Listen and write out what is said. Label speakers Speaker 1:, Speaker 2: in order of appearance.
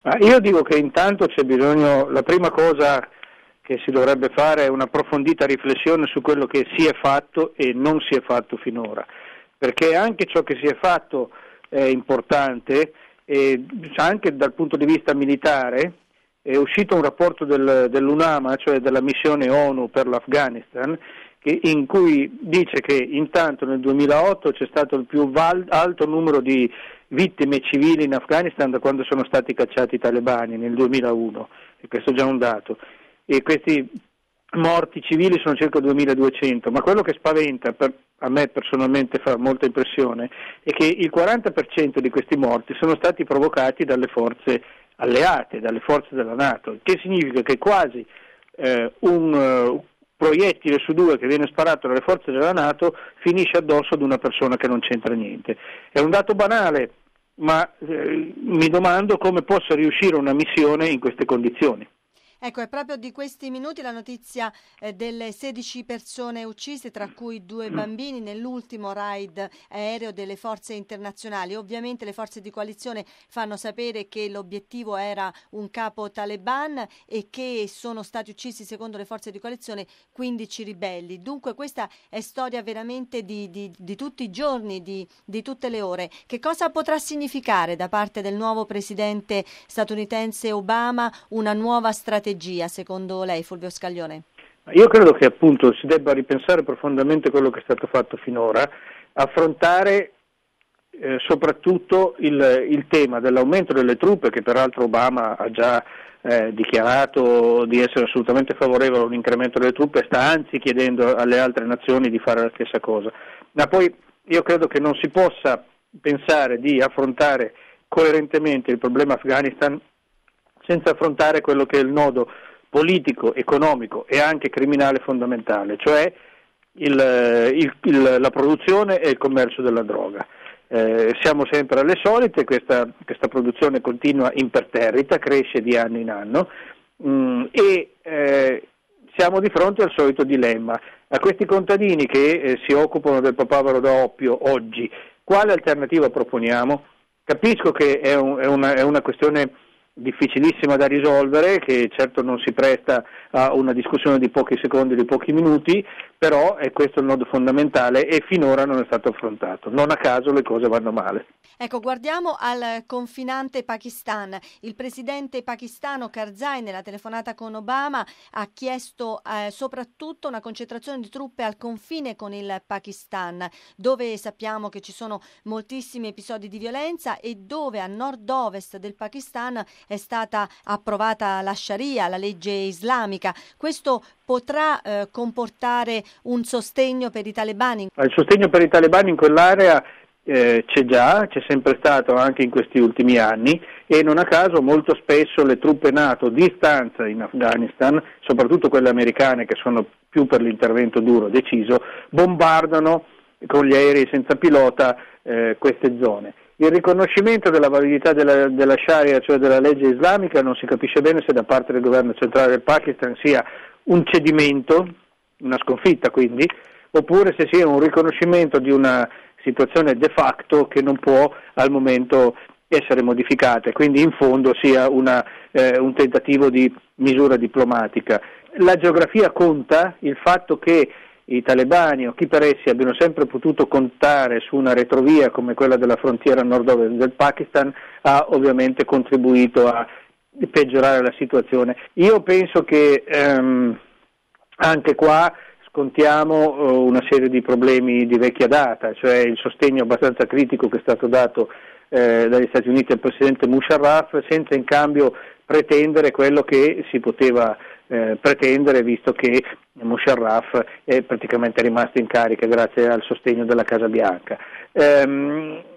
Speaker 1: Io dico che intanto c'è bisogno, la prima cosa che si dovrebbe fare è un'approfondita riflessione su quello che si è fatto e non si è fatto finora, perché anche ciò che si è fatto è importante, e anche dal punto di vista militare. È uscito un rapporto dell'UNAMA, cioè della missione ONU per l'Afghanistan, in cui dice che intanto nel 2008 c'è stato il più alto numero di vittime civili in Afghanistan da quando sono stati cacciati i talebani nel 2001, e questo è già un dato, e questi morti civili sono circa 2200, ma quello che spaventa, a me personalmente fa molta impressione, è che il 40% di questi morti sono stati provocati dalle forze alleate, dalle forze della NATO, che significa che quasi un proiettile su due che viene sparato dalle forze della NATO finisce addosso ad una persona che non c'entra niente. È un dato banale, ma mi domando come possa riuscire una missione in queste condizioni.
Speaker 2: Ecco, è proprio di questi minuti la notizia delle 16 persone uccise, tra cui 2 bambini, nell'ultimo raid aereo delle forze internazionali. Ovviamente le forze di coalizione fanno sapere che l'obiettivo era un capo taliban e che sono stati uccisi, secondo le forze di coalizione, 15 ribelli. Dunque questa è storia veramente di tutti i giorni, di tutte le ore. Che cosa potrà significare da parte del nuovo presidente statunitense Obama una nuova strategia, secondo lei, Fulvio Scaglione?
Speaker 1: Io credo che appunto si debba ripensare profondamente quello che è stato fatto finora, affrontare soprattutto il tema dell'aumento delle truppe, che peraltro Obama ha già dichiarato di essere assolutamente favorevole a un incremento delle truppe, sta anzi chiedendo alle altre nazioni di fare la stessa cosa. Ma poi io credo che non si possa pensare di affrontare coerentemente il problema Afghanistan senza affrontare quello che è il nodo politico, economico e anche criminale fondamentale, cioè la produzione e il commercio della droga. Siamo sempre alle solite, questa produzione continua imperterrita, cresce di anno in anno siamo di fronte al solito dilemma. A questi contadini che si occupano del papavero da oppio oggi, quale alternativa proponiamo? Capisco che è una questione difficilissima da risolvere, che certo non si presta a una discussione di pochi secondi, di pochi minuti, però è questo il nodo fondamentale e finora non è stato affrontato. Non a caso le cose vanno male.
Speaker 2: Ecco, guardiamo al confinante Pakistan. Il presidente pakistano Karzai, nella telefonata con Obama, ha chiesto soprattutto una concentrazione di truppe al confine con il Pakistan, dove sappiamo che ci sono moltissimi episodi di violenza e dove a nord-ovest del Pakistan è stata approvata la Sharia, la legge islamica. Questo potrà comportare un sostegno per i talebani?
Speaker 1: Il sostegno per i talebani in quell'area c'è sempre stato anche in questi ultimi anni, e non a caso molto spesso le truppe NATO di stanza in Afghanistan, soprattutto quelle americane che sono più per l'intervento duro deciso, bombardano con gli aerei senza pilota queste zone. Il riconoscimento della validità della Sharia, cioè della legge islamica, non si capisce bene se da parte del governo centrale del Pakistan sia un cedimento, una sconfitta quindi, oppure se sia un riconoscimento di una situazione de facto che non può al momento essere modificata, quindi in fondo sia un tentativo di misura diplomatica. La geografia conta, il fatto che i talebani o chi per essi abbiano sempre potuto contare su una retrovia come quella della frontiera nord-ovest del Pakistan ha ovviamente contribuito a peggiorare la situazione. Io penso che anche qua scontiamo una serie di problemi di vecchia data, cioè il sostegno abbastanza critico che è stato dato dagli Stati Uniti al presidente Musharraf, senza in cambio pretendere quello che si poteva pretendere, visto che Musharraf è praticamente rimasto in carica grazie al sostegno della Casa Bianca.